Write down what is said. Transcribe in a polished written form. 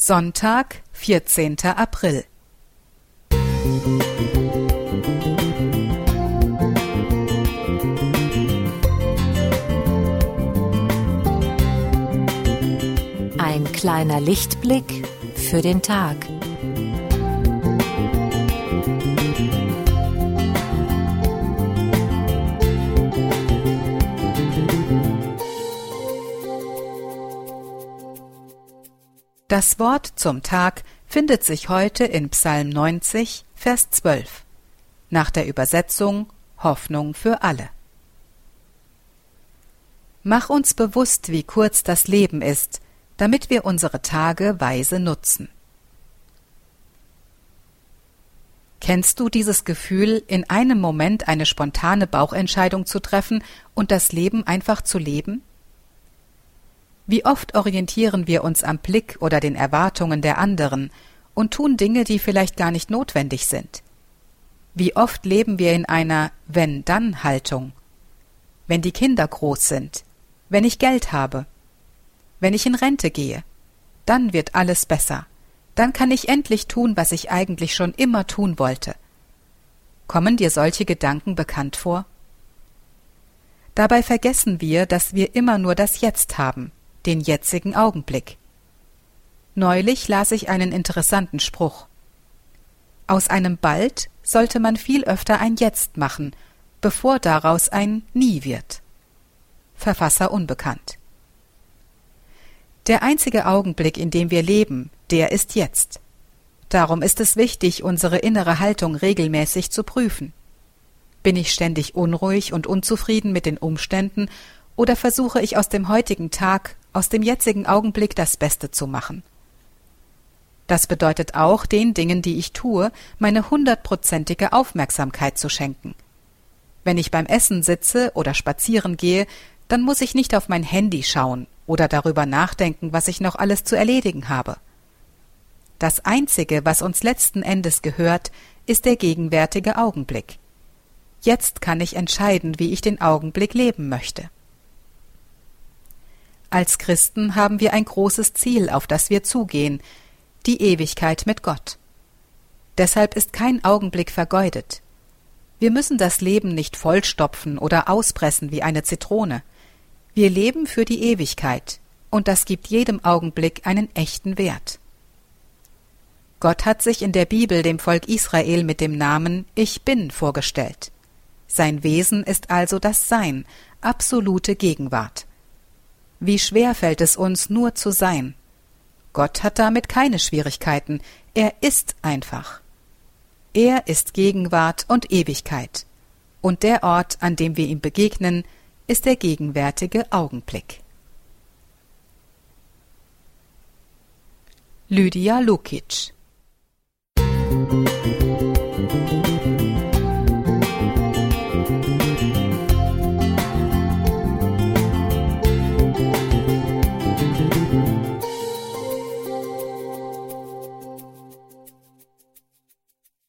Sonntag, 14. April. Ein kleiner Lichtblick für den Tag. Das Wort zum Tag findet sich heute in Psalm 90, Vers 12, nach der Übersetzung Hoffnung für alle. Mach uns bewusst, wie kurz das Leben ist, damit wir unsere Tage weise nutzen. Kennst du dieses Gefühl, in einem Moment eine spontane Bauchentscheidung zu treffen und das Leben einfach zu leben? Wie oft orientieren wir uns am Blick oder den Erwartungen der anderen und tun Dinge, die vielleicht gar nicht notwendig sind? Wie oft leben wir in einer Wenn-Dann-Haltung? Wenn die Kinder groß sind, wenn ich Geld habe, wenn ich in Rente gehe, dann wird alles besser. Dann kann ich endlich tun, was ich eigentlich schon immer tun wollte. Kommen dir solche Gedanken bekannt vor? Dabei vergessen wir, dass wir immer nur das Jetzt haben, den jetzigen Augenblick. Neulich las ich einen interessanten Spruch. Aus einem Bald sollte man viel öfter ein Jetzt machen, bevor daraus ein Nie wird. Verfasser unbekannt. Der einzige Augenblick, in dem wir leben, der ist jetzt. Darum ist es wichtig, unsere innere Haltung regelmäßig zu prüfen. Bin ich ständig unruhig und unzufrieden mit den Umständen oder versuche ich aus dem heutigen Tag, aus dem jetzigen Augenblick das Beste zu machen? Das bedeutet auch, den Dingen, die ich tue, meine 100%ige Aufmerksamkeit zu schenken. Wenn ich beim Essen sitze oder spazieren gehe, dann muss ich nicht auf mein Handy schauen oder darüber nachdenken, was ich noch alles zu erledigen habe. Das Einzige, was uns letzten Endes gehört, ist der gegenwärtige Augenblick. Jetzt kann ich entscheiden, wie ich den Augenblick leben möchte. Als Christen haben wir ein großes Ziel, auf das wir zugehen, die Ewigkeit mit Gott. Deshalb ist kein Augenblick vergeudet. Wir müssen das Leben nicht vollstopfen oder auspressen wie eine Zitrone. Wir leben für die Ewigkeit, und das gibt jedem Augenblick einen echten Wert. Gott hat sich in der Bibel dem Volk Israel mit dem Namen Ich Bin vorgestellt. Sein Wesen ist also das Sein, absolute Gegenwart. Wie schwer fällt es uns, nur zu sein? Gott hat damit keine Schwierigkeiten, er ist einfach. Er ist Gegenwart und Ewigkeit, und der Ort, an dem wir ihm begegnen, ist der gegenwärtige Augenblick. Lydia Lukic.